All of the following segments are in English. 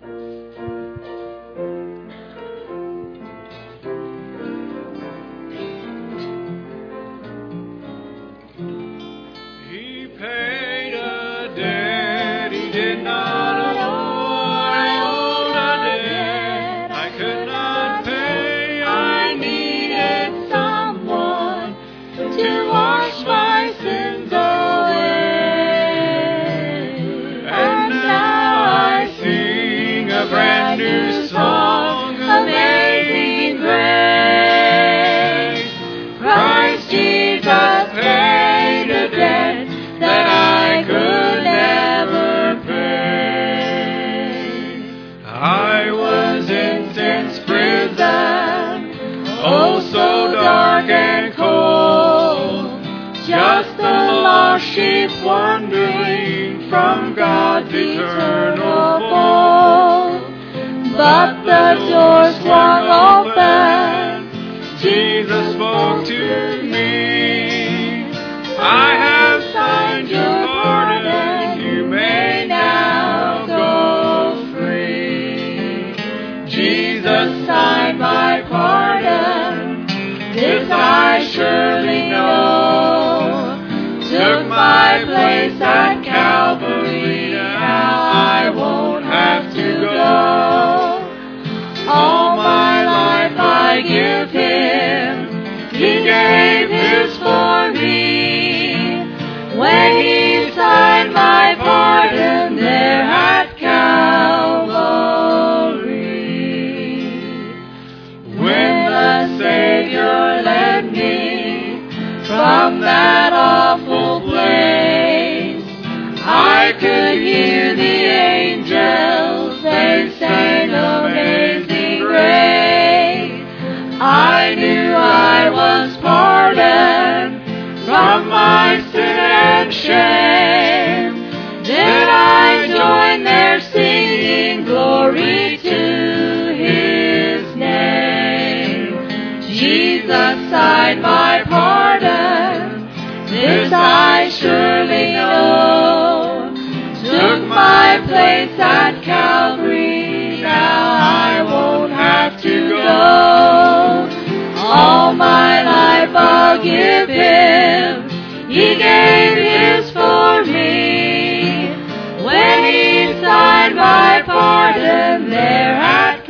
He paid a debt he did not owe. I owed a debt I could not pay. I needed someone to wash my sins away. And now I sing a brand new song, Amazing Grace. Christ Jesus paid a debt that I could never pay. I was in sin's prison, oh so dark and cold, just a lost sheep wandering from God's eternal fold. But the door swung open, Jesus spoke to me. I have signed your pardon, you may now go free. Jesus signed my pardon, this I surely know. Took my place at Calvary, now I won't have to go. All my life I give Him, He gave His for me. When He signed my pardon there at Calvary. When the Savior led me from that awful place, I could hear the angels, they sang Amazing Grace. I knew I was pardoned from my sin and shame. Then I joined their singing glory to His name. Jesus signed my pardon, this I surely know. Took my place at Calvary, now I won't have to go. All my life I'll give Him, He gave His for me. When He signed my pardon there at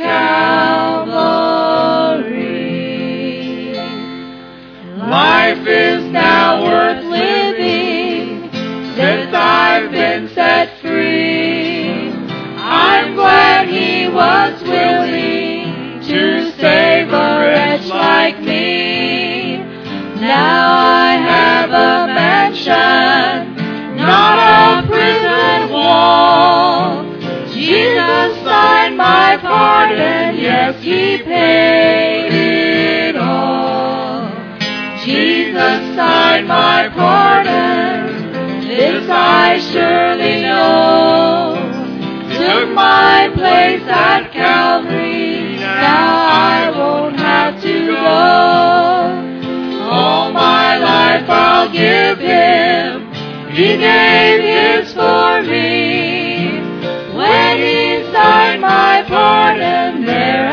Calvary. Life is now worth living, since I've been set free. I'm glad He was willing to save a wretch like me. Now I have a mansion, not a prison wall. Jesus signed my pardon, yes, He paid it all. Jesus signed my pardon, this I surely know. Took my place at Calvary, now I won't have to go. All my life I'll give Him, He gave His for me. When He signed my pardon there